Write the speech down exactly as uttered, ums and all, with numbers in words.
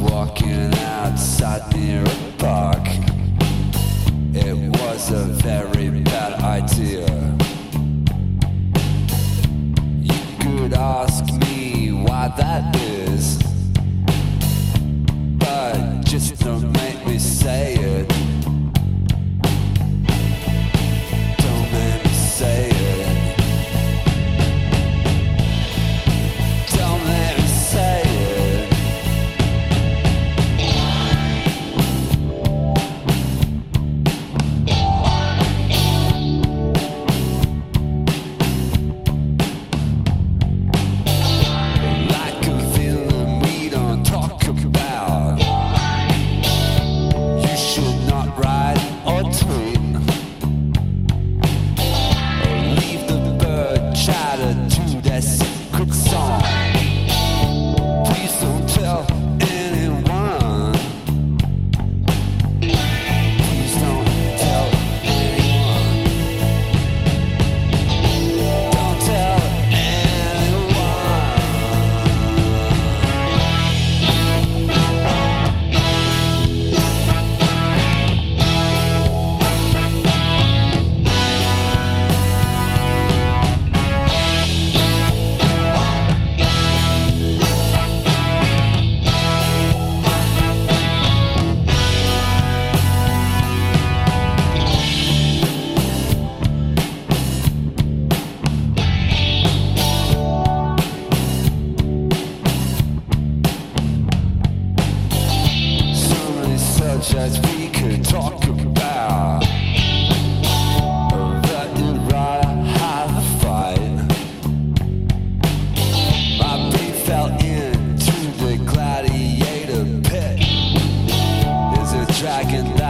walking outside near a park. It was a very bad idea. You could ask me why that is, but just don't make me say it. Don't make me say it. Don't make me say it. Like a feeling we don't talk about. You should not write or tweet, or leave the bird chatter to their secret song. Please don't tell anyone. Please don't tell anyone. Don't tell anyone. So many subjects we could talk about. That you'd rather have a fight. My brain fell into the gladiator pit. There's a dragon that